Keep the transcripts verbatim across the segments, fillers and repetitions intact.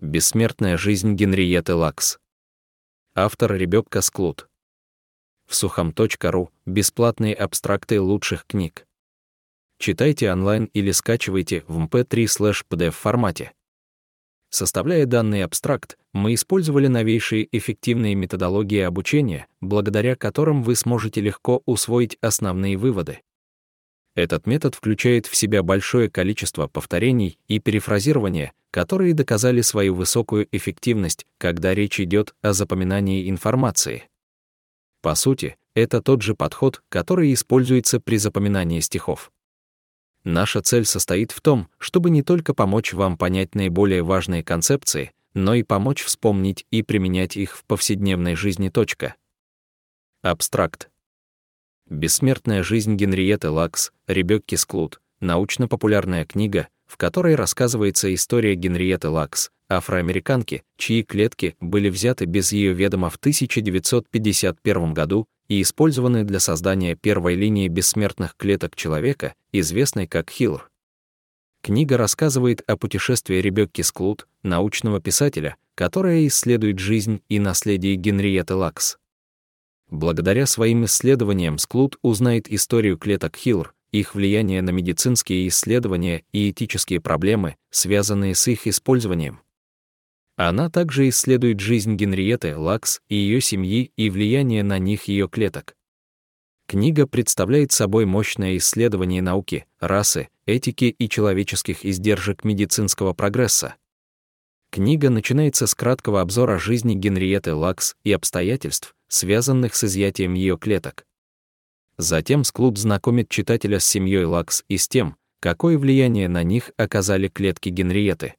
Бессмертная жизнь Генриетты Лакс. Автор Ребекка Склуд. В сухом точка ру бесплатные абстракты лучших книг. Читайте онлайн или скачивайте в эм пэ три слэш пи ди эф формате. Составляя данный абстракт, мы использовали новейшие эффективные методологии обучения, благодаря которым вы сможете легко усвоить основные выводы. Этот метод включает в себя большое количество повторений и перефразирования, которые доказали свою высокую эффективность, когда речь идет о запоминании информации. По сути, это тот же подход, который используется при запоминании стихов. Наша цель состоит в том, чтобы не только помочь вам понять наиболее важные концепции, но и помочь вспомнить и применять их в повседневной жизни. Точка. Абстракт. Бессмертная жизнь Генриетты Лакс, Ребекки Склуд, научно-популярная книга, в которой рассказывается история Генриетты Лакс, афроамериканки, чьи клетки были взяты без ее ведома в тысяча девятьсот пятьдесят первом году и использованы для создания первой линии бессмертных клеток человека, известной как Хиллер. Книга рассказывает о путешествии Ребекки Склуд, научного писателя, которая исследует жизнь и наследие Генриетты Лакс. Благодаря своим исследованиям Склуд узнает историю клеток Хиллер, их влияние на медицинские исследования и этические проблемы, связанные с их использованием. Она также исследует жизнь Генриетты Лакс и ее семьи и влияние на них ее клеток. Книга представляет собой мощное исследование науки, расы, этики и человеческих издержек медицинского прогресса. Книга начинается с краткого обзора жизни Генриетты Лакс и обстоятельств, связанных с изъятием ее клеток. Затем Склуд знакомит читателя с семьей Лакс и с тем, какое влияние на них оказали клетки Генриетты.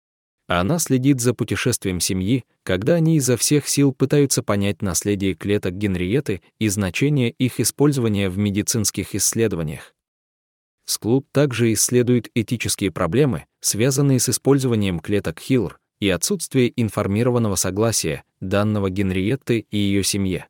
Она следит за путешествием семьи, когда они изо всех сил пытаются понять наследие клеток Генриетты и значение их использования в медицинских исследованиях. Склуд также исследует этические проблемы, связанные с использованием клеток Хиллер, и отсутствие информированного согласия, данного Генриетты и ее семье.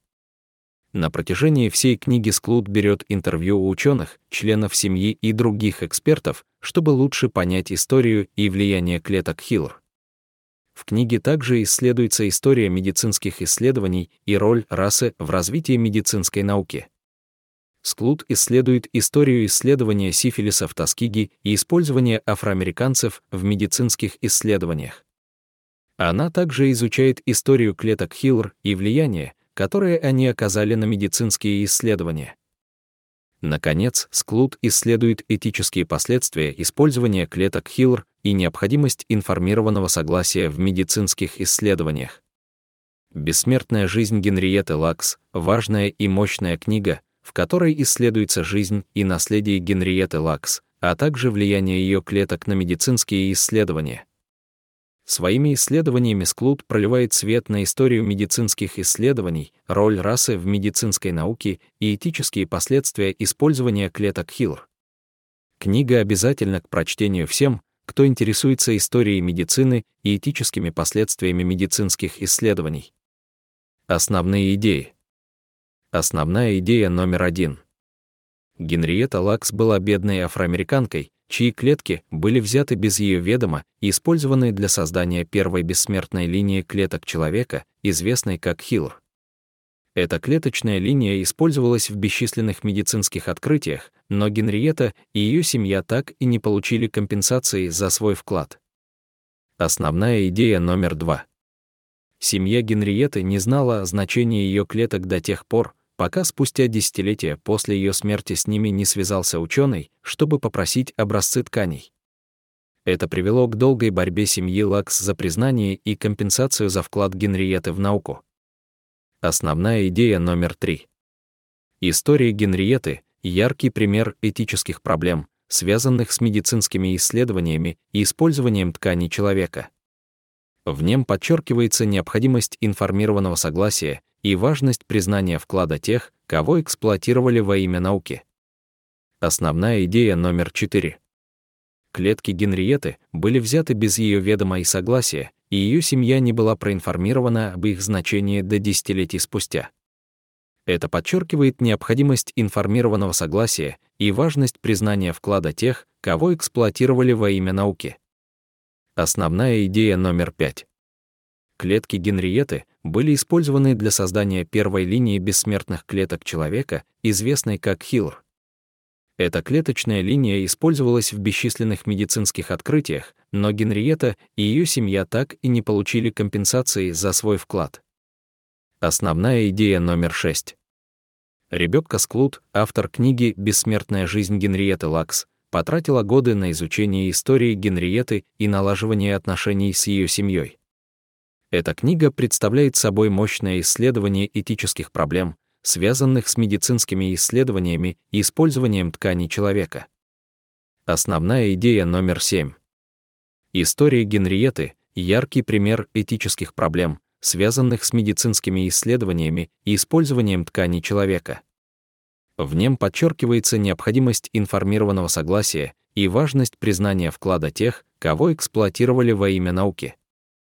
На протяжении всей книги Склуд берет интервью у ученых, членов семьи и других экспертов, чтобы лучше понять историю и влияние клеток Хиллер. В книге также исследуется история медицинских исследований и роль расы в развитии медицинской науки. Склуд исследует историю исследования сифилиса в Тоскиге и использования афроамериканцев в медицинских исследованиях. Она также изучает историю клеток Хиллер и влияние, которое они оказали на медицинские исследования. Наконец, Склуд исследует этические последствия использования клеток Хиллер и необходимость информированного согласия в медицинских исследованиях. Бессмертная жизнь Генриетты Лакс — важная и мощная книга, в которой исследуется жизнь и наследие Генриетты Лакс, а также влияние ее клеток на медицинские исследования. Своими исследованиями Склуд проливает свет на историю медицинских исследований, роль расы в медицинской науке и этические последствия использования клеток Хиллер. Книга обязательна к прочтению всем, кто интересуется историей медицины и этическими последствиями медицинских исследований. Основные идеи. Основная идея номер один. Генриетта Лакс была бедной афроамериканкой, чьи клетки были взяты без ее ведома и использованы для создания первой бессмертной линии клеток человека, известной как Хиллер. Эта клеточная линия использовалась в бесчисленных медицинских открытиях, но Генриетта и ее семья так и не получили компенсации за свой вклад. Основная идея номер два. Семья Генриетты не знала о значении ее клеток до тех пор, пока спустя десятилетия после ее смерти с ними не связался ученый, чтобы попросить образцы тканей. Это привело к долгой борьбе семьи Лакс за признание и компенсацию за вклад Генриетты в науку. Основная идея номер три. История Генриетты — яркий пример этических проблем, связанных с медицинскими исследованиями и использованием тканей человека. В нем подчеркивается необходимость информированного согласия и важность признания вклада тех, кого эксплуатировали во имя науки. Основная идея номер четыре. Клетки Генриетты были взяты без ее ведома и согласия, и ее семья не была проинформирована об их значении до десятилетий спустя. Это подчеркивает необходимость информированного согласия и важность признания вклада тех, кого эксплуатировали во имя науки. Основная идея номер пять. Клетки Генриетты были использованы для создания первой линии бессмертных клеток человека, известной как Хиллер. Эта клеточная линия использовалась в бесчисленных медицинских открытиях, но Генриетта и ее семья так и не получили компенсации за свой вклад. Основная идея номер шесть. Ребекка Склуд, автор книги «Бессмертная жизнь Генриетты Лакс», потратила годы на изучение истории Генриетты и налаживание отношений с ее семьей. Эта книга представляет собой мощное исследование этических проблем, связанных с медицинскими исследованиями и использованием тканей человека. Основная идея номер семь. История Генриетты — яркий пример этических проблем, связанных с медицинскими исследованиями и использованием тканей человека. В нем подчеркивается необходимость информированного согласия и важность признания вклада тех, кого эксплуатировали во имя науки.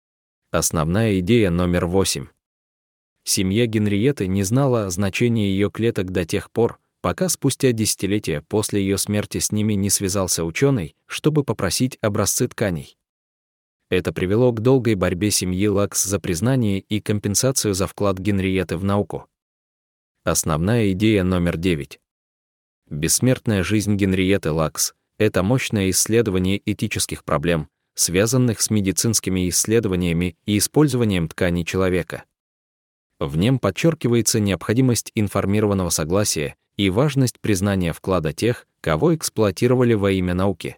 Основная идея номер восемь. Семья Генриетты не знала значения ее клеток до тех пор, пока спустя десятилетия после ее смерти с ними не связался ученый, чтобы попросить образцы тканей. Это привело к долгой борьбе семьи Лакс за признание и компенсацию за вклад Генриетты в науку. Основная идея номер девять. Бессмертная жизнь Генриетты Лакс — это мощное исследование этических проблем, связанных с медицинскими исследованиями и использованием тканей человека. В нем подчеркивается необходимость информированного согласия и важность признания вклада тех, кого эксплуатировали во имя науки.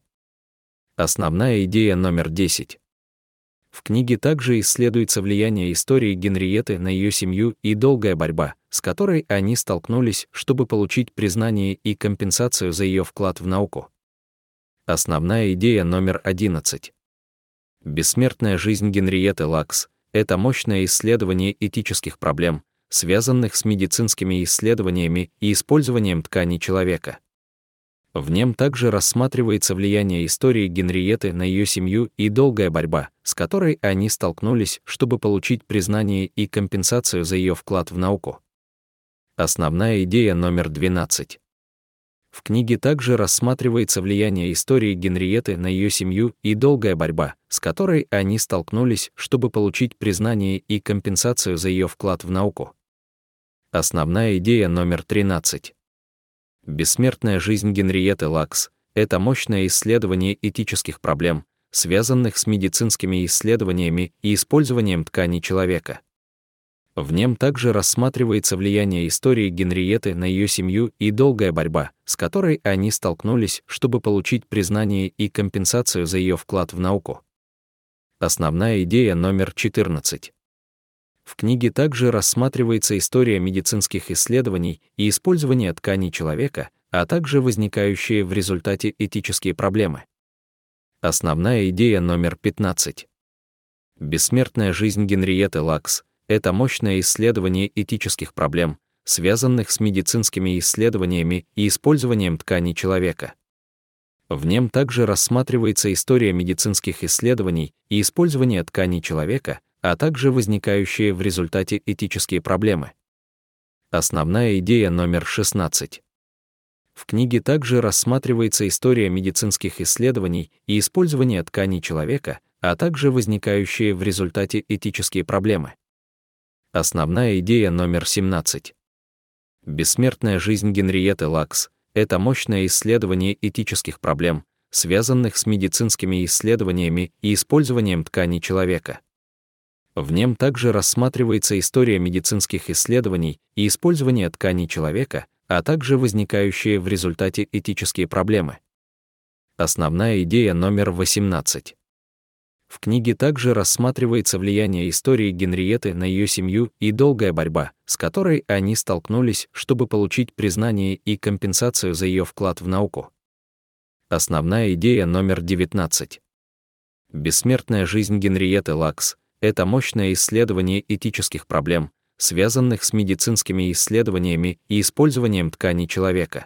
Основная идея номер десять. В книге также исследуется влияние истории Генриетты на ее семью и долгая борьба, с которой они столкнулись, чтобы получить признание и компенсацию за ее вклад в науку. Основная идея номер одиннадцать. Бессмертная жизнь Генриетты Лакс — это мощное исследование этических проблем, связанных с медицинскими исследованиями и использованием тканей человека. В нем также рассматривается влияние истории Генриетты на ее семью и долгая борьба, с которой они столкнулись, чтобы получить признание и компенсацию за ее вклад в науку. Основная идея номер двенадцать. В книге также рассматривается влияние истории Генриетты на ее семью и долгая борьба, с которой они столкнулись, чтобы получить признание и компенсацию за ее вклад в науку. Основная идея номер тринадцать. Бессмертная жизнь Генриетты Лакс — это мощное исследование этических проблем, связанных с медицинскими исследованиями и использованием тканей человека. В нем также рассматривается влияние истории Генриетты на ее семью и долгая борьба, с которой они столкнулись, чтобы получить признание и компенсацию за ее вклад в науку. Основная идея номер четырнадцать. В книге также рассматривается история медицинских исследований и использования тканей человека, а также возникающие в результате этические проблемы. Основная идея номер пятнадцать. Бессмертная жизнь Генриетты Лакс — это мощное исследование этических проблем, связанных с медицинскими исследованиями и использованием тканей человека. В нем также рассматривается история медицинских исследований и использования тканей человека, а также возникающие в результате этические проблемы. Основная идея номер шестнадцать. В книге также рассматривается история медицинских исследований и использования тканей человека, а также возникающие в результате этические проблемы. Основная идея номер семнадцать. Бессмертная жизнь Генриетты Лакс — это мощное исследование этических проблем, связанных с медицинскими исследованиями и использованием тканей человека. В нем также рассматривается история медицинских исследований и использования тканей человека, а также возникающие в результате этические проблемы. Основная идея номер восемнадцать. В книге также рассматривается влияние истории Генриетты на ее семью и долгая борьба, с которой они столкнулись, чтобы получить признание и компенсацию за ее вклад в науку. Основная идея номер девятнадцать. Бессмертная жизнь Генриетты Лакс — это мощное исследование этических проблем, связанных с медицинскими исследованиями и использованием тканей человека.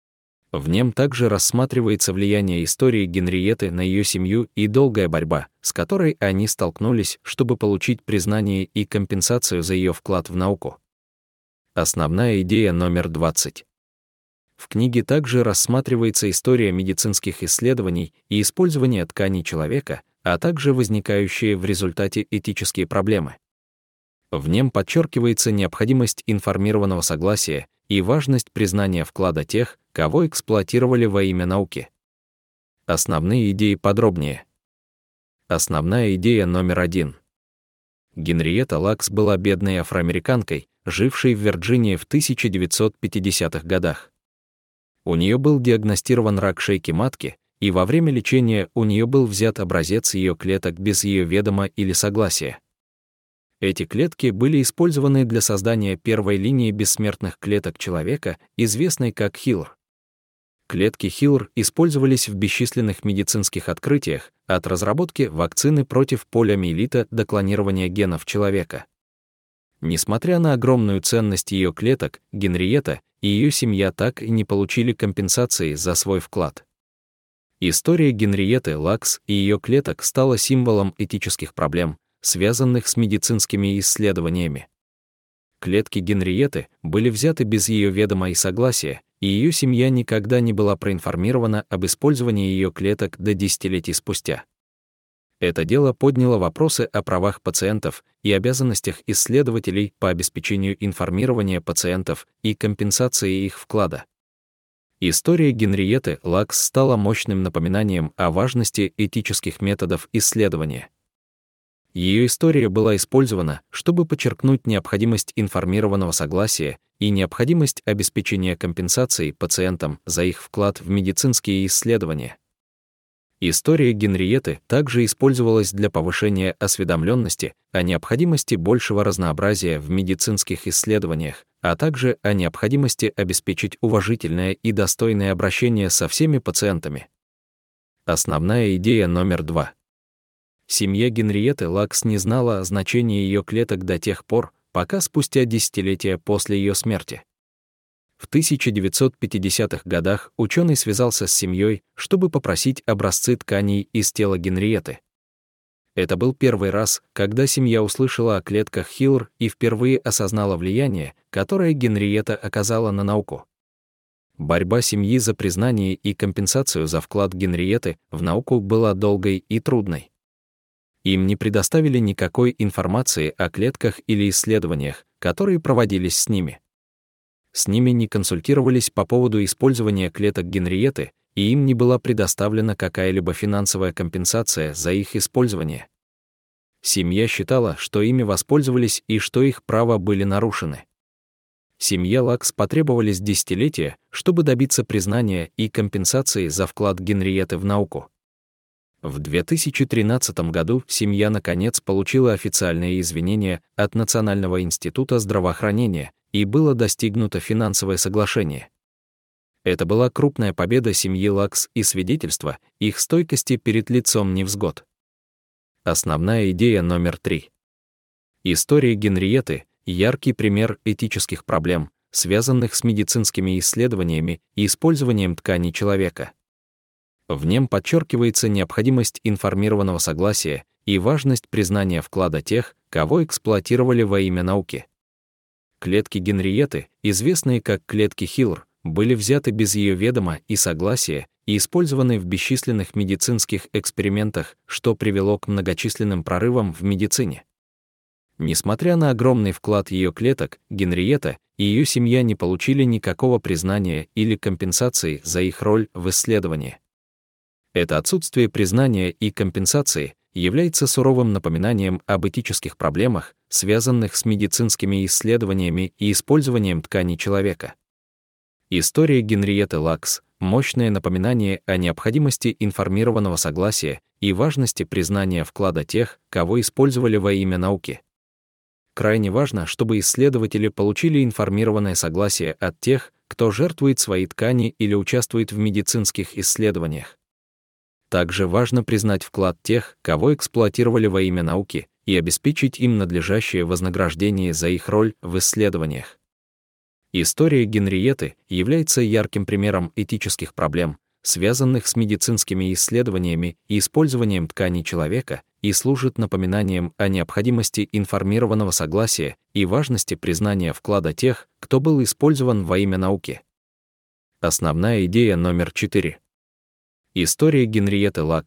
В нем также рассматривается влияние истории Генриетты на ее семью и долгая борьба, с которой они столкнулись, чтобы получить признание и компенсацию за ее вклад в науку. Основная идея номер двадцать. В книге также рассматривается история медицинских исследований и использования тканей человека, а также возникающие в результате этические проблемы. В нем подчеркивается необходимость информированного согласия и важность признания вклада тех, кого эксплуатировали во имя науки. Основные идеи подробнее. Основная идея номер один. Генриетта Лакс была бедной афроамериканкой, жившей в Вирджинии в тысяча девятьсот пятидесятых годах. У нее был диагностирован рак шейки матки, и во время лечения у нее был взят образец ее клеток без ее ведома или согласия. Эти клетки были использованы для создания первой линии бессмертных клеток человека, известной как Хиллер. Клетки Хиллер использовались в бесчисленных медицинских открытиях, от разработки вакцины против полиомиелита до клонирования генов человека. Несмотря на огромную ценность ее клеток, Генриетта и ее семья так и не получили компенсации за свой вклад. История Генриетты Лакс и ее клеток стала символом этических проблем, связанных с медицинскими исследованиями. Клетки Генриетты были взяты без ее ведома и согласия, и ее семья никогда не была проинформирована об использовании ее клеток до десятилетий спустя. Это дело подняло вопросы о правах пациентов и обязанностях исследователей по обеспечению информирования пациентов и компенсации их вклада. История Генриетты Лакс стала мощным напоминанием о важности этических методов исследования. Ее история была использована, чтобы подчеркнуть необходимость информированного согласия и необходимость обеспечения компенсаций пациентам за их вклад в медицинские исследования. История Генриетты также использовалась для повышения осведомленности о необходимости большего разнообразия в медицинских исследованиях, а также о необходимости обеспечить уважительное и достойное обращение со всеми пациентами. Основная идея номер два. Семья Генриетты Лакс не знала о значении ее клеток до тех пор, пока спустя десятилетия после ее смерти. В тысяча девятьсот пятидесятых годах ученый связался с семьей, чтобы попросить образцы тканей из тела Генриетты. Это был первый раз, когда семья услышала о клетках Хиллер и впервые осознала влияние, которое Генриетта оказала на науку. Борьба семьи за признание и компенсацию за вклад Генриетты в науку была долгой и трудной. Им не предоставили никакой информации о клетках или исследованиях, которые проводились с ними. С ними не консультировались по поводу использования клеток Генриетты, и им не была предоставлена какая-либо финансовая компенсация за их использование. Семья считала, что ими воспользовались и что их права были нарушены. Семье Лакс потребовались десятилетия, чтобы добиться признания и компенсации за вклад Генриетты в науку. В две тысячи тринадцатом году семья наконец получила официальные извинения от Национального института здравоохранения, и было достигнуто финансовое соглашение. Это была крупная победа семьи Лакс и свидетельство их стойкости перед лицом невзгод. Основная идея номер три. История Генриетты — яркий пример этических проблем, связанных с медицинскими исследованиями и использованием тканей человека. В нем подчеркивается необходимость информированного согласия и важность признания вклада тех, кого эксплуатировали во имя науки. Клетки Генриетты, известные как клетки Хиллер, были взяты без ее ведома и согласия и использованы в бесчисленных медицинских экспериментах, что привело к многочисленным прорывам в медицине. Несмотря на огромный вклад ее клеток, Генриетта и ее семья не получили никакого признания или компенсации за их роль в исследовании. Это отсутствие признания и компенсации является суровым напоминанием об этических проблемах, связанных с медицинскими исследованиями и использованием тканей человека. История Генриетты Лакс — мощное напоминание о необходимости информированного согласия и важности признания вклада тех, кого использовали во имя науки. Крайне важно, чтобы исследователи получили информированное согласие от тех, кто жертвует свои ткани или участвует в медицинских исследованиях. Также важно признать вклад тех, кого эксплуатировали во имя науки, и обеспечить им надлежащее вознаграждение за их роль в исследованиях. История Генриетты является ярким примером этических проблем, связанных с медицинскими исследованиями и использованием тканей человека, и служит напоминанием о необходимости информированного согласия и важности признания вклада тех, кто был использован во имя науки. Основная идея номер четыре. История Генриетты Лакс —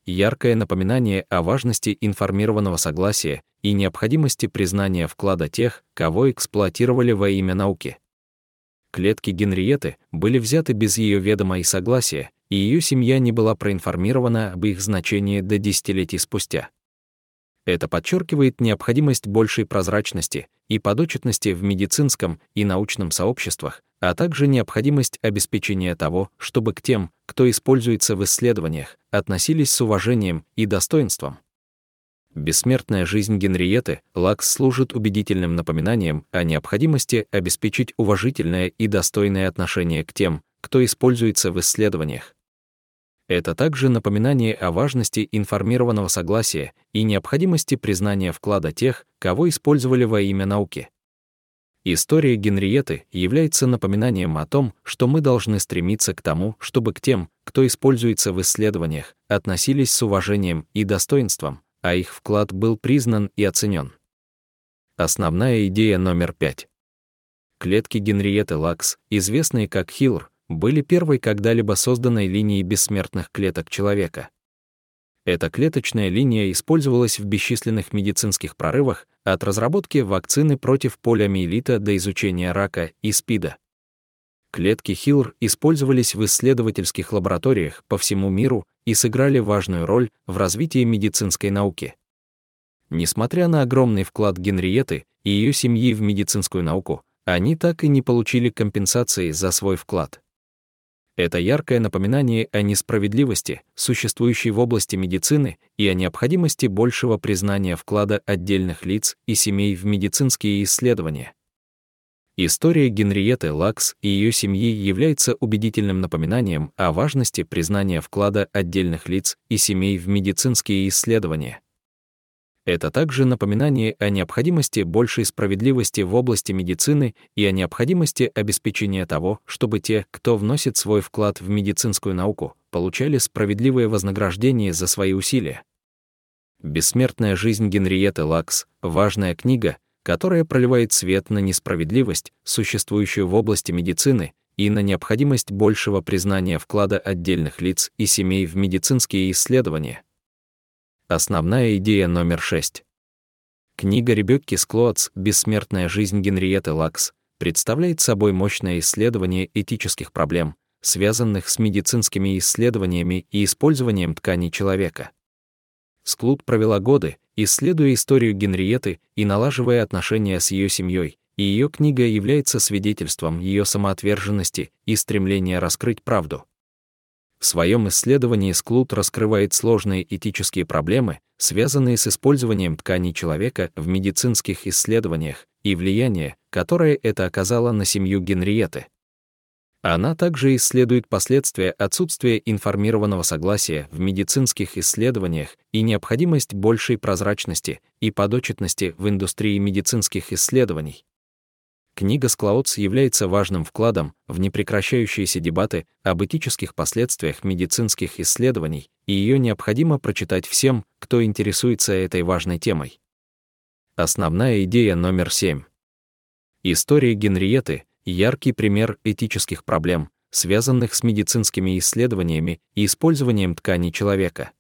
яркое напоминание о важности информированного согласия и необходимости признания вклада тех, кого эксплуатировали во имя науки. Клетки Генриетты были взяты без ее ведома и согласия, и ее семья не была проинформирована об их значении до десятилетий спустя. Это подчеркивает необходимость большей прозрачности и подотчетности в медицинском и научном сообществах, а также необходимость обеспечения того, чтобы к тем, кто используется в исследованиях, относились с уважением и достоинством. Бессмертная жизнь Генриетты Лакс служит убедительным напоминанием о необходимости обеспечить уважительное и достойное отношение к тем, кто используется в исследованиях. Это также напоминание о важности информированного согласия и необходимости признания вклада тех, кого использовали во имя науки. История Генриетты является напоминанием о том, что мы должны стремиться к тому, чтобы к тем, кто используется в исследованиях, относились с уважением и достоинством, а их вклад был признан и оценен. Основная идея номер пять. Клетки Генриетты Лакс, известные как Хилр, были первой когда-либо созданной линией бессмертных клеток человека. Эта клеточная линия использовалась в бесчисленных медицинских прорывах, от разработки вакцины против полиомиелита до изучения рака и СПИДа. Клетки Хилр использовались в исследовательских лабораториях по всему миру и сыграли важную роль в развитии медицинской науки. Несмотря на огромный вклад Генриетты и ее семьи в медицинскую науку, они так и не получили компенсации за свой вклад. Это яркое напоминание о несправедливости, существующей в области медицины, и о необходимости большего признания вклада отдельных лиц и семей в медицинские исследования. История Генриетты Лакс и ее семьи является убедительным напоминанием о важности признания вклада отдельных лиц и семей в медицинские исследования. Это также напоминание о необходимости большей справедливости в области медицины и о необходимости обеспечения того, чтобы те, кто вносит свой вклад в медицинскую науку, получали справедливое вознаграждение за свои усилия. «Бессмертная жизнь Генриетты Лакс» — важная книга, которая проливает свет на несправедливость, существующую в области медицины, и на необходимость большего признания вклада отдельных лиц и семей в медицинские исследования. Основная идея номер шесть. Книга Ребекки Склоац «Бессмертная жизнь Генриетты Лакс» представляет собой мощное исследование этических проблем, связанных с медицинскими исследованиями и использованием тканей человека. Склуд провела годы, исследуя историю Генриетты и налаживая отношения с ее семьей, и ее книга является свидетельством ее самоотверженности и стремления раскрыть правду. В своем исследовании Склуд раскрывает сложные этические проблемы, связанные с использованием тканей человека в медицинских исследованиях, и влияние, которое это оказало на семью Генриетты. Она также исследует последствия отсутствия информированного согласия в медицинских исследованиях и необходимость большей прозрачности и подотчетности в индустрии медицинских исследований. Книга Склоац является важным вкладом в непрекращающиеся дебаты об этических последствиях медицинских исследований, и ее необходимо прочитать всем, кто интересуется этой важной темой. Основная идея номер семь. История Генриетты — яркий пример этических проблем, связанных с медицинскими исследованиями и использованием тканей человека.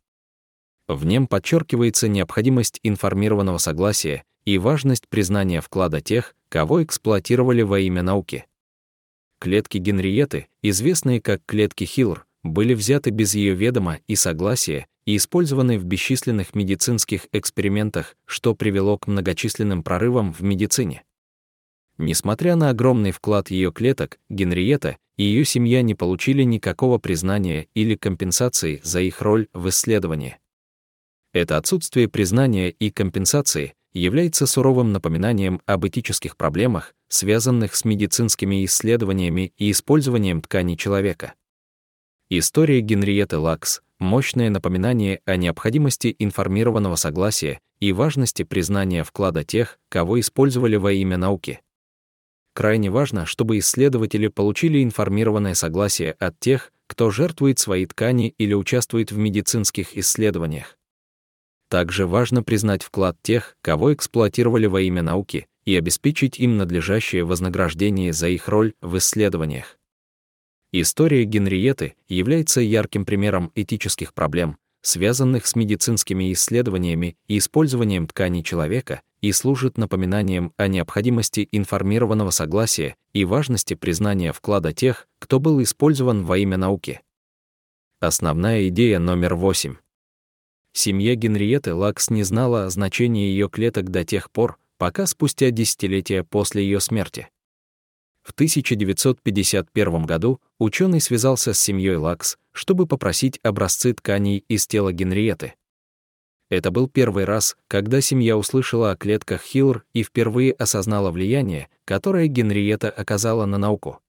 В нем подчеркивается необходимость информированного согласия и важность признания вклада тех, кого эксплуатировали во имя науки. Клетки Генриетты, известные как клетки Хилр, были взяты без ее ведома и согласия и использованы в бесчисленных медицинских экспериментах, что привело к многочисленным прорывам в медицине. Несмотря на огромный вклад ее клеток, Генриетта и ее семья не получили никакого признания или компенсации за их роль в исследовании. Это отсутствие признания и компенсации является суровым напоминанием об этических проблемах, связанных с медицинскими исследованиями и использованием тканей человека. История Генриетты Лакс — мощное напоминание о необходимости информированного согласия и важности признания вклада тех, кого использовали во имя науки. Крайне важно, чтобы исследователи получили информированное согласие от тех, кто жертвует свои ткани или участвует в медицинских исследованиях. Также важно признать вклад тех, кого эксплуатировали во имя науки, и обеспечить им надлежащее вознаграждение за их роль в исследованиях. История Генриетты является ярким примером этических проблем, связанных с медицинскими исследованиями и использованием тканей человека, и служит напоминанием о необходимости информированного согласия и важности признания вклада тех, кто был использован во имя науки. Основная идея номер восемь. Семья Генриетты Лакс не знала о значении ее клеток до тех пор, пока спустя десятилетия после ее смерти. В тысяча девятьсот пятьдесят первом году ученый связался с семьей Лакс, чтобы попросить образцы тканей из тела Генриетты. Это был первый раз, когда семья услышала о клетках Хиллер и впервые осознала влияние, которое Генриетта оказала на науку.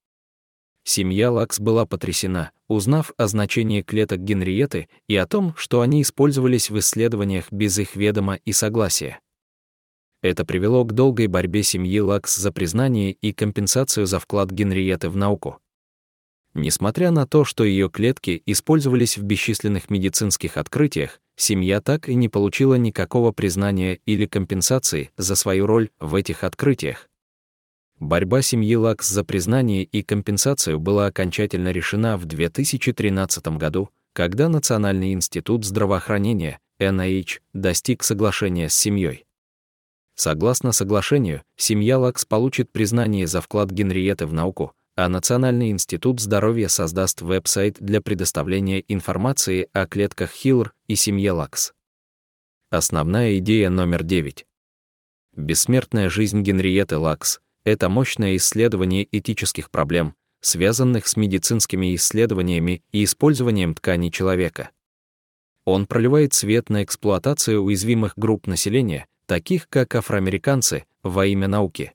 Семья Лакс была потрясена, узнав о значении клеток Генриетты и о том, что они использовались в исследованиях без их ведома и согласия. Это привело к долгой борьбе семьи Лакс за признание и компенсацию за вклад Генриетты в науку. Несмотря на то, что ее клетки использовались в бесчисленных медицинских открытиях, семья так и не получила никакого признания или компенсации за свою роль в этих открытиях. Борьба семьи Лакс за признание и компенсацию была окончательно решена в две тысячи тринадцатом году, когда Национальный институт здравоохранения, эн ай эйч, достиг соглашения с семьей. Согласно соглашению, семья Лакс получит признание за вклад Генриетты в науку, а Национальный институт здоровья создаст веб-сайт для предоставления информации о клетках Хиллер и семье Лакс. Основная идея номер девять. Бессмертная жизнь Генриетты Лакс — это мощное исследование этических проблем, связанных с медицинскими исследованиями и использованием тканей человека. Он проливает свет на эксплуатацию уязвимых групп населения, таких как афроамериканцы, во имя науки.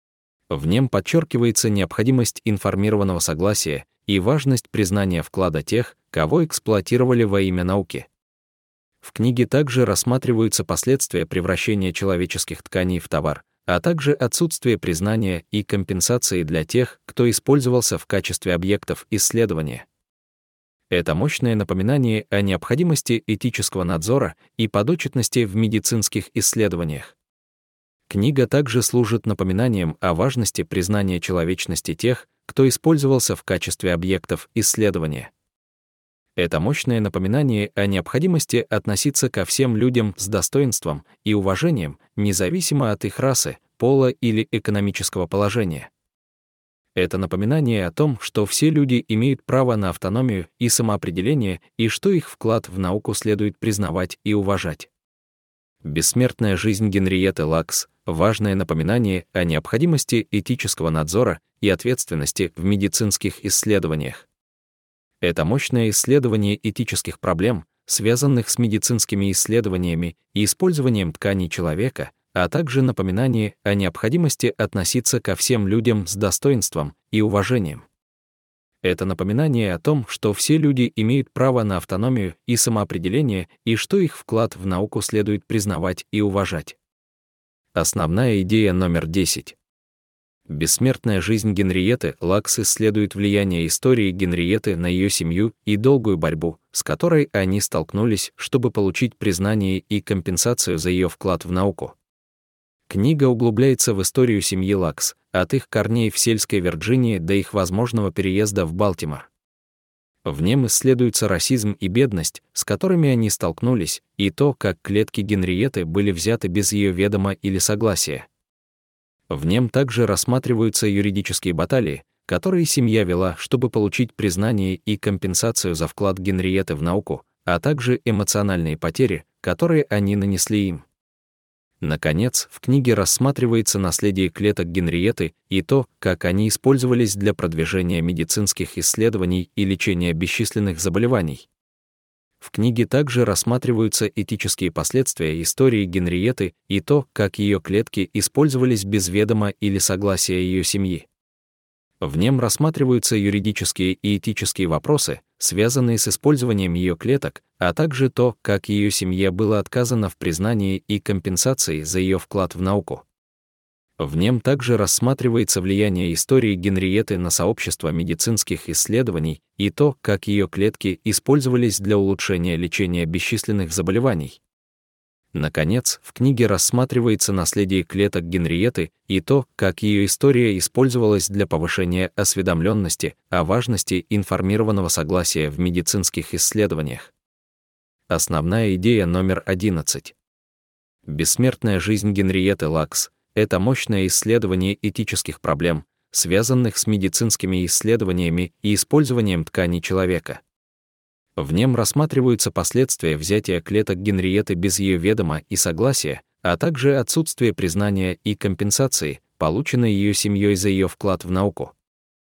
В нем подчеркивается необходимость информированного согласия и важность признания вклада тех, кого эксплуатировали во имя науки. В книге также рассматриваются последствия превращения человеческих тканей в товар, а также отсутствие признания и компенсации для тех, кто использовался в качестве объектов исследования. Это мощное напоминание о необходимости этического надзора и подотчетности в медицинских исследованиях. Книга также служит напоминанием о важности признания человечности тех, кто использовался в качестве объектов исследования. Это мощное напоминание о необходимости относиться ко всем людям с достоинством и уважением, независимо от их расы, пола или экономического положения. Это напоминание о том, что все люди имеют право на автономию и самоопределение, и что их вклад в науку следует признавать и уважать. Бессмертная жизнь Генриетты Лакс — важное напоминание о необходимости этического надзора и ответственности в медицинских исследованиях. Это мощное исследование этических проблем, связанных с медицинскими исследованиями и использованием тканей человека, а также напоминание о необходимости относиться ко всем людям с достоинством и уважением. Это напоминание о том, что все люди имеют право на автономию и самоопределение, и что их вклад в науку следует признавать и уважать. Основная идея номер десять. Бессмертная жизнь Генриетты Лакс исследует влияние истории Генриетты на ее семью и долгую борьбу, с которой они столкнулись, чтобы получить признание и компенсацию за ее вклад в науку. Книга углубляется в историю семьи Лакс, от их корней в сельской Вирджинии до их возможного переезда в Балтимор. В нем исследуется расизм и бедность, с которыми они столкнулись, и то, как клетки Генриетты были взяты без ее ведома или согласия. В нем также рассматриваются юридические баталии, которые семья вела, чтобы получить признание и компенсацию за вклад Генриетты в науку, а также эмоциональные потери, которые они нанесли им. Наконец, в книге рассматривается наследие клеток Генриетты и то, как они использовались для продвижения медицинских исследований и лечения бесчисленных заболеваний. В книге также рассматриваются этические последствия истории Генриетты и то, как ее клетки использовались без ведома или согласия ее семьи. В нем рассматриваются юридические и этические вопросы, связанные с использованием ее клеток, а также то, как ее семье было отказано в признании и компенсации за ее вклад в науку. В нем также рассматривается влияние истории Генриетты на сообщество медицинских исследований и то, как ее клетки использовались для улучшения лечения бесчисленных заболеваний. Наконец, в книге рассматривается наследие клеток Генриетты и то, как ее история использовалась для повышения осведомленности о важности информированного согласия в медицинских исследованиях. Основная идея номер одиннадцать. Бессмертная жизнь Генриетты Лакс — это мощное исследование этических проблем, связанных с медицинскими исследованиями и использованием тканей человека. В нем рассматриваются последствия взятия клеток Генриетты без ее ведома и согласия, а также отсутствие признания и компенсации, полученной ее семьей за ее вклад в науку.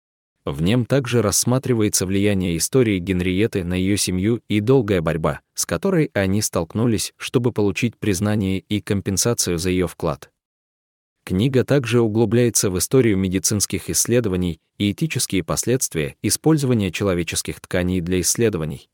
В нем также рассматривается влияние истории Генриетты на ее семью и долгая борьба, с которой они столкнулись, чтобы получить признание и компенсацию за ее вклад. Книга также углубляется в историю медицинских исследований и этические последствия использования человеческих тканей для исследований.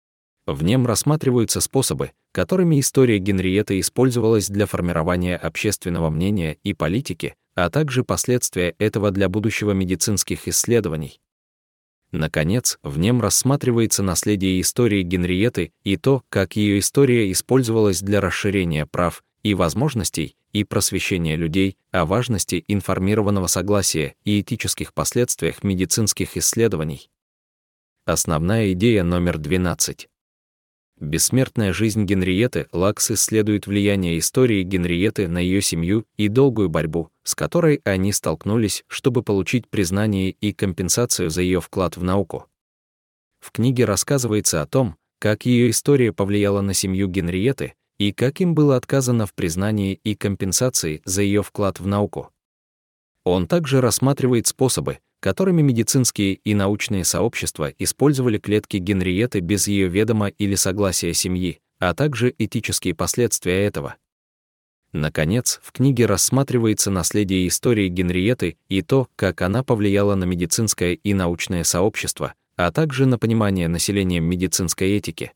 В нем рассматриваются способы, которыми история Генриетты использовалась для формирования общественного мнения и политики, а также последствия этого для будущего медицинских исследований. Наконец, в нем рассматривается наследие истории Генриетты и то, как ее история использовалась для расширения прав и возможностей и просвещения людей о важности информированного согласия и этических последствиях медицинских исследований. Основная идея номер двенадцать. Бессмертная жизнь Генриетты Лакс исследует влияние истории Генриетты на ее семью и долгую борьбу, с которой они столкнулись, чтобы получить признание и компенсацию за ее вклад в науку. В книге рассказывается о том, как ее история повлияла на семью Генриетты и как им было отказано в признании и компенсации за ее вклад в науку. Он также рассматривает способы, которыми медицинские и научные сообщества использовали клетки Генриетты без ее ведома или согласия семьи, а также этические последствия этого. Наконец, в книге рассматривается наследие истории Генриетты и то, как она повлияла на медицинское и научное сообщество, а также на понимание населением медицинской этики.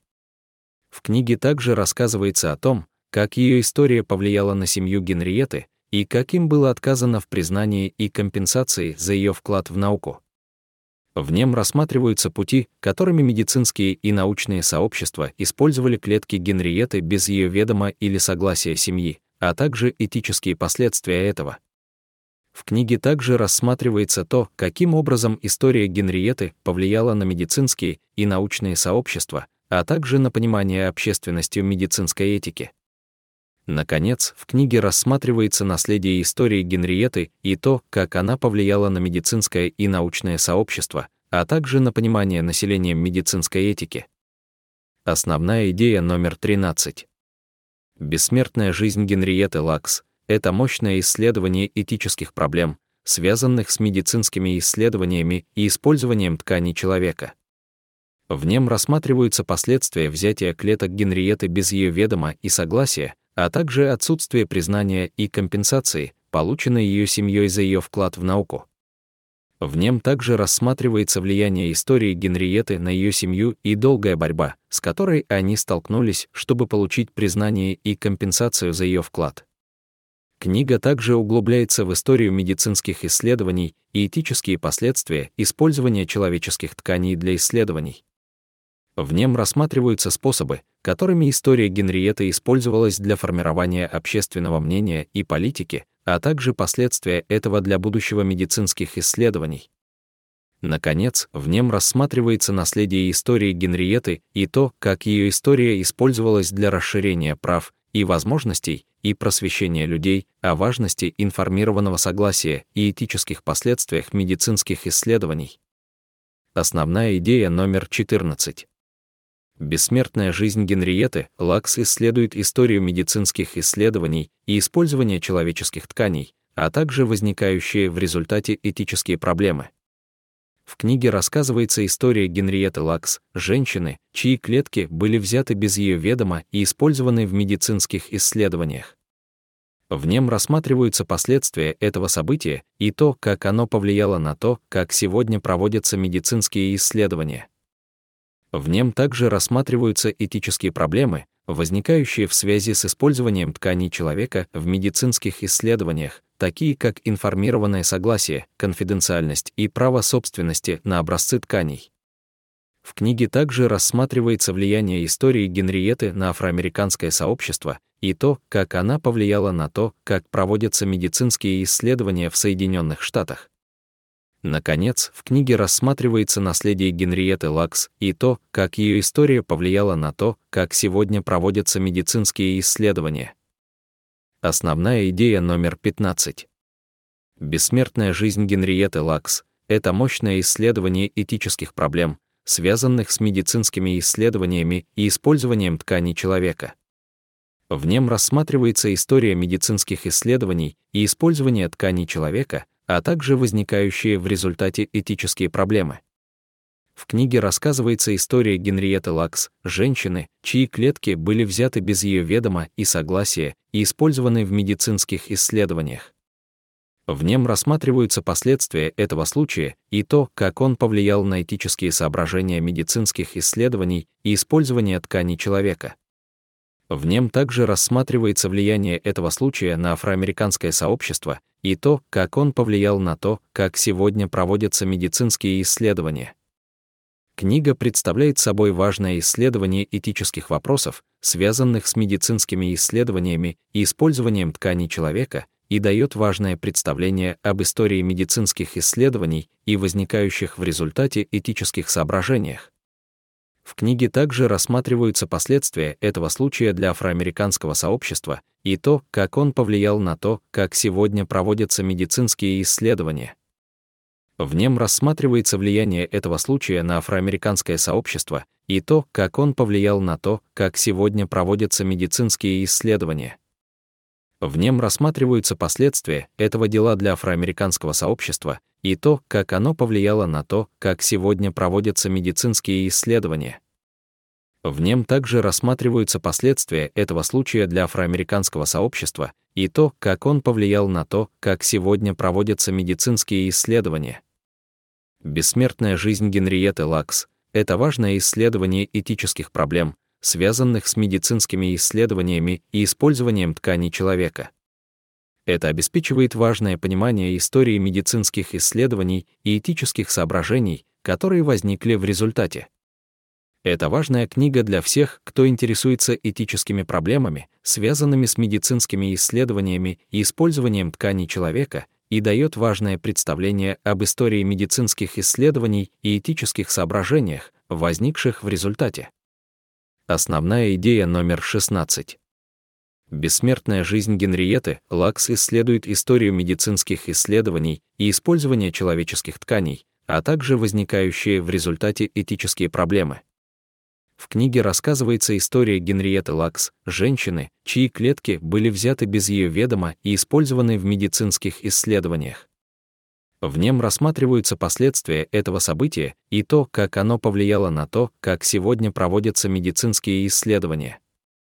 В книге также рассказывается о том, как ее история повлияла на семью Генриетты и как им было отказано в признании и компенсации за ее вклад в науку. В нем рассматриваются пути, которыми медицинские и научные сообщества использовали клетки Генриетты без ее ведома или согласия семьи, а также этические последствия этого. В книге также рассматривается то, каким образом история Генриетты повлияла на медицинские и научные сообщества, а также на понимание общественностью медицинской этики. Наконец, в книге рассматривается наследие истории Генриетты и то, как она повлияла на медицинское и научное сообщество, а также на понимание населением медицинской этики. Основная идея номер тринадцать. Бессмертная жизнь Генриетты Лакс — это мощное исследование этических проблем, связанных с медицинскими исследованиями и использованием тканей человека. В нем рассматриваются последствия взятия клеток Генриетты без ее ведома и согласия, а также отсутствие признания и компенсации, полученной ее семьей за ее вклад в науку. В нем также рассматривается влияние истории Генриетты на ее семью и долгая борьба, с которой они столкнулись, чтобы получить признание и компенсацию за ее вклад. Книга также углубляется в историю медицинских исследований и этические последствия использования человеческих тканей для исследований. В нем рассматриваются способы, которыми история Генриетты использовалась для формирования общественного мнения и политики, а также последствия этого для будущего медицинских исследований. Наконец, в нем рассматривается наследие истории Генриетты и то, как ее история использовалась для расширения прав и возможностей и просвещения людей о важности информированного согласия и этических последствиях медицинских исследований. Основная идея номер четырнадцать. Бессмертная жизнь Генриетты Лакс исследует историю медицинских исследований и использования человеческих тканей, а также возникающие в результате этические проблемы. В книге рассказывается история Генриетты Лакс, женщины, чьи клетки были взяты без ее ведома и использованы в медицинских исследованиях. В нем рассматриваются последствия этого события и то, как оно повлияло на то, как сегодня проводятся медицинские исследования. В нем также рассматриваются этические проблемы, возникающие в связи с использованием тканей человека в медицинских исследованиях, такие как информированное согласие, конфиденциальность и право собственности на образцы тканей. В книге также рассматривается влияние истории Генриетты на афроамериканское сообщество и то, как она повлияла на то, как проводятся медицинские исследования в Соединенных Штатах. Наконец, в книге рассматривается наследие Генриетты Лакс и то, как ее история повлияла на то, как сегодня проводятся медицинские исследования. Основная идея номер пятнадцать. Бессмертная жизнь Генриетты Лакс — это мощное исследование этических проблем, связанных с медицинскими исследованиями и использованием тканей человека. В нем рассматривается история медицинских исследований и использования тканей человека, а также возникающие в результате этические проблемы. В книге рассказывается история Генриетты Лакс, женщины, чьи клетки были взяты без ее ведома и согласия и использованы в медицинских исследованиях. В нем рассматриваются последствия этого случая и то, как он повлиял на этические соображения медицинских исследований и использования тканей человека. В нем также рассматривается влияние этого случая на афроамериканское сообщество и то, как он повлиял на то, как сегодня проводятся медицинские исследования. Книга представляет собой важное исследование этических вопросов, связанных с медицинскими исследованиями и использованием тканей человека, и дает важное представление об истории медицинских исследований и возникающих в результате этических соображениях. В книге также рассматриваются последствия этого случая для афроамериканского сообщества и то, как он повлиял на то, как сегодня проводятся медицинские исследования. В нем рассматривается влияние этого случая на афроамериканское сообщество и то, как он повлиял на то, как сегодня проводятся медицинские исследования. В нем рассматриваются последствия этого дела для афроамериканского сообщества и то, как оно повлияло на то, как сегодня проводятся медицинские исследования. В нем также рассматриваются последствия этого случая для афроамериканского сообщества и то, как он повлиял на то, как сегодня проводятся медицинские исследования. Бессмертная жизнь Генриетты Лакс — это важное исследование этических проблем, связанных с медицинскими исследованиями и использованием тканей человека. Это обеспечивает важное понимание истории медицинских исследований и этических соображений, которые возникли в результате. Это важная книга для всех, кто интересуется этическими проблемами, связанными с медицинскими исследованиями и использованием тканей человека, и дает важное представление об истории медицинских исследований и этических соображениях, возникших в результате. Основная идея номер шестнадцать. Бессмертная жизнь Генриетты Лакс исследует историю медицинских исследований и использования человеческих тканей, а также возникающие в результате этические проблемы. В книге рассказывается история Генриетты Лакс, женщины, чьи клетки были взяты без ее ведома и использованы в медицинских исследованиях. В нем рассматриваются последствия этого события и то, как оно повлияло на то, как сегодня проводятся медицинские исследования.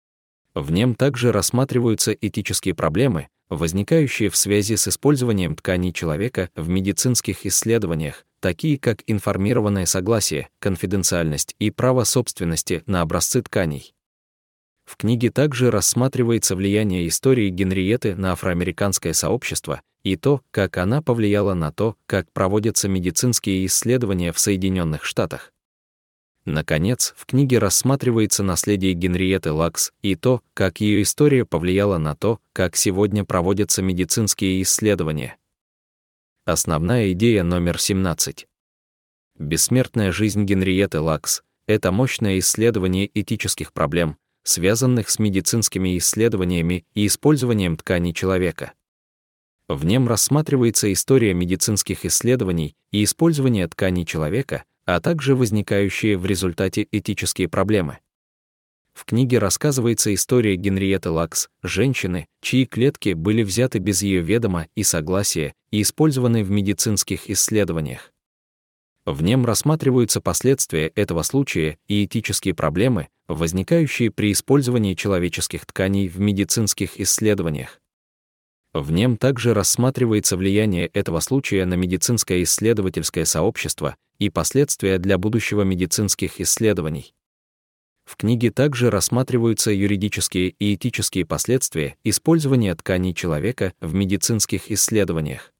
В нем также рассматриваются этические проблемы, возникающие в связи с использованием тканей человека в медицинских исследованиях, такие как информированное согласие, конфиденциальность и право собственности на образцы тканей. В книге также рассматривается влияние истории Генриетты на афроамериканское сообщество и то, как она повлияла на то, как проводятся медицинские исследования в Соединенных Штатах. Наконец, в книге рассматривается наследие Генриетты Лакс и то, как ее история повлияла на то, как сегодня проводятся медицинские исследования. Основная идея номер семнадцать. Бессмертная жизнь Генриетты Лакс — это мощное исследование этических проблем, связанных с медицинскими исследованиями и использованием тканей человека. В нем рассматривается история медицинских исследований и использования тканей человека, а также возникающие в результате этические проблемы. В книге рассказывается история Генриетты Лакс, женщины, чьи клетки были взяты без ее ведома и согласия и использованы в медицинских исследованиях. В нем рассматриваются последствия этого случая и этические проблемы, возникающие при использовании человеческих тканей в медицинских исследованиях. В нем также рассматривается влияние этого случая на медицинское исследовательское сообщество и последствия для будущего медицинских исследований. В книге также рассматриваются юридические и этические последствия использования тканей человека в медицинских исследованиях.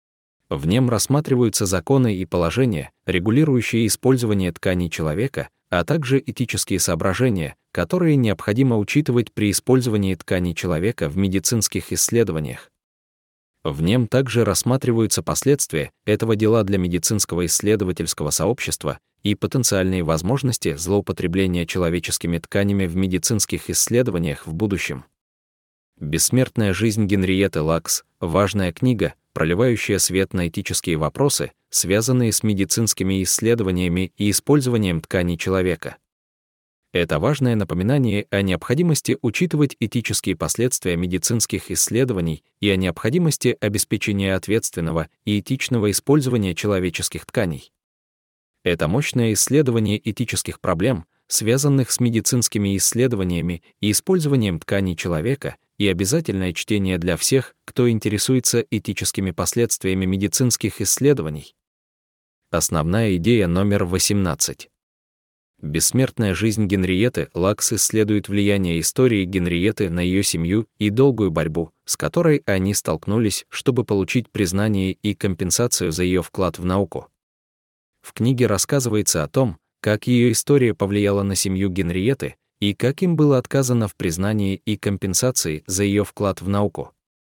В нем рассматриваются законы и положения, регулирующие использование тканей человека, а также этические соображения, которые необходимо учитывать при использовании тканей человека в медицинских исследованиях. В нем также рассматриваются последствия этого дела для медицинского исследовательского сообщества и потенциальные возможности злоупотребления человеческими тканями в медицинских исследованиях в будущем. «Бессмертная жизнь Генриетты Лакс» — важная книга, проливающая свет на этические вопросы, связанные с медицинскими исследованиями и использованием тканей человека. Это важное напоминание о необходимости учитывать этические последствия медицинских исследований и о необходимости обеспечения ответственного и этичного использования человеческих тканей. Это мощное исследование этических проблем, связанных с медицинскими исследованиями и использованием тканей человека, и обязательное чтение для всех, кто интересуется этическими последствиями медицинских исследований. Основная идея номер восемнадцать. «Бессмертная жизнь Генриетты Лакс» исследует влияние истории Генриетты на ее семью и долгую борьбу, с которой они столкнулись, чтобы получить признание и компенсацию за ее вклад в науку. В книге рассказывается о том, как ее история повлияла на семью Генриетты и как им было отказано в признании и компенсации за ее вклад в науку.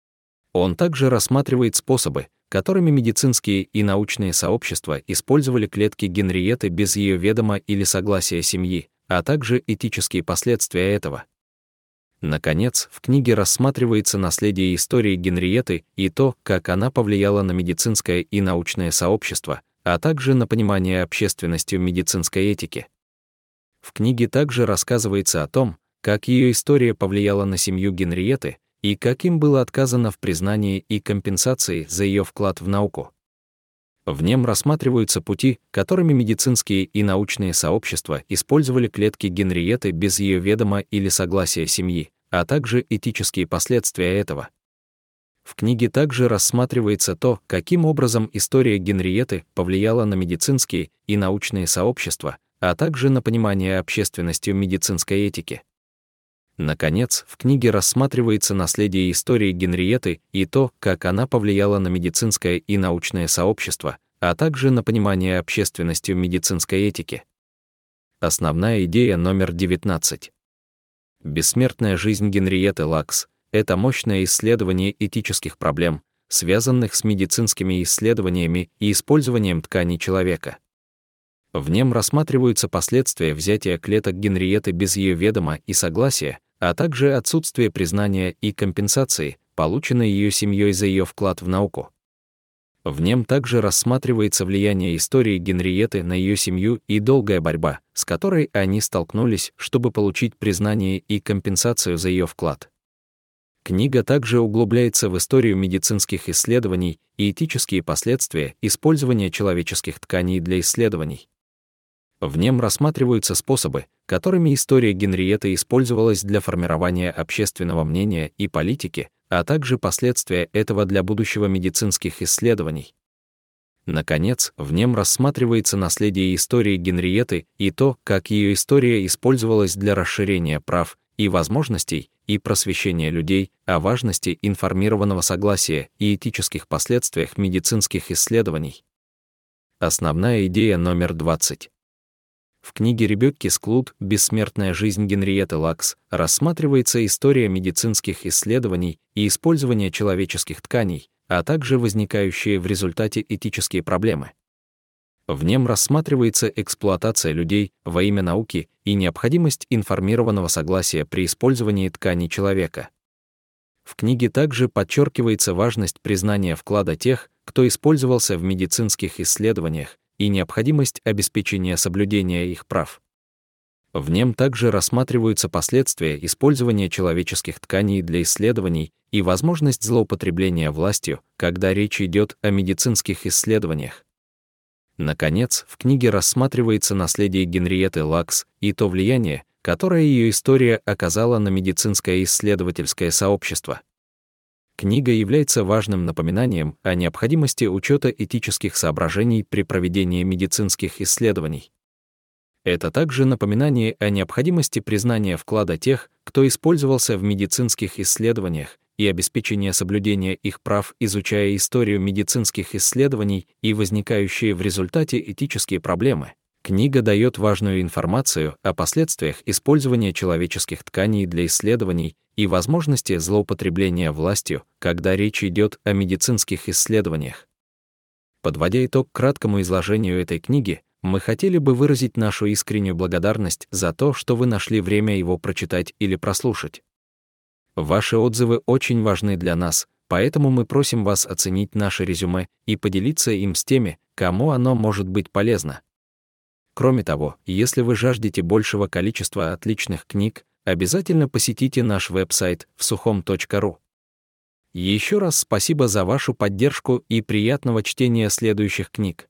Он также рассматривает способы, которыми медицинские и научные сообщества использовали клетки Генриетты без ее ведома или согласия семьи, а также этические последствия этого. Наконец, в книге рассматривается наследие истории Генриетты и то, как она повлияла на медицинское и научное сообщество, а также на понимание общественностью медицинской этики. В книге также рассказывается о том, как ее история повлияла на семью Генриетты и как им было отказано в признании и компенсации за ее вклад в науку. В нем рассматриваются пути, которыми медицинские и научные сообщества использовали клетки Генриетты без ее ведома или согласия семьи, а также этические последствия этого. В книге также рассматривается то, каким образом история Генриетты повлияла на медицинские и научные сообщества, а также на понимание общественностью медицинской этики. Наконец, в книге рассматривается наследие истории Генриетты и то, как она повлияла на медицинское и научное сообщество, а также на понимание общественностью медицинской этики. Основная идея номер девятнадцать. «Бессмертная жизнь Генриетты Лакс» — это мощное исследование этических проблем, связанных с медицинскими исследованиями и использованием тканей человека. В нем рассматриваются последствия взятия клеток Генриетты без ее ведома и согласия, а также отсутствие признания и компенсации, полученной ее семьей за ее вклад в науку. В нем также рассматривается влияние истории Генриетты на ее семью и долгая борьба, с которой они столкнулись, чтобы получить признание и компенсацию за ее вклад. Книга также углубляется в историю медицинских исследований и этические последствия использования человеческих тканей для исследований. В нем рассматриваются способы, которыми история Генриетты использовалась для формирования общественного мнения и политики, а также последствия этого для будущего медицинских исследований. Наконец, в нем рассматривается наследие истории Генриетты и то, как ее история использовалась для расширения прав и возможностей и просвещения людей о важности информированного согласия и этических последствиях медицинских исследований. Основная идея номер двадцать. В книге Ребекки Склуд «Бессмертная жизнь Генриетты Лакс» рассматривается история медицинских исследований и использования человеческих тканей, а также возникающие в результате этические проблемы. В нем рассматривается эксплуатация людей во имя науки и необходимость информированного согласия при использовании тканей человека. В книге также подчеркивается важность признания вклада тех, кто использовался в медицинских исследованиях, и необходимость обеспечения соблюдения их прав. В нем также рассматриваются последствия использования человеческих тканей для исследований и возможность злоупотребления властью, когда речь идет о медицинских исследованиях. Наконец, в книге рассматривается наследие Генриетты Лакс и то влияние, которое ее история оказала на медицинское исследовательское сообщество. Книга является важным напоминанием о необходимости учета этических соображений при проведении медицинских исследований. Это также напоминание о необходимости признания вклада тех, кто использовался в медицинских исследованиях, и обеспечения соблюдения их прав, изучая историю медицинских исследований и возникающие в результате этические проблемы. Книга дает важную информацию о последствиях использования человеческих тканей для исследований и возможности злоупотребления властью, когда речь идет о медицинских исследованиях. Подводя итог краткому изложению этой книги, мы хотели бы выразить нашу искреннюю благодарность за то, что вы нашли время его прочитать или прослушать. Ваши отзывы очень важны для нас, поэтому мы просим вас оценить наше резюме и поделиться им с теми, кому оно может быть полезно. Кроме того, если вы жаждете большего количества отличных книг, обязательно посетите наш веб-сайт в сухом точка ру. Еще раз спасибо за вашу поддержку и приятного чтения следующих книг.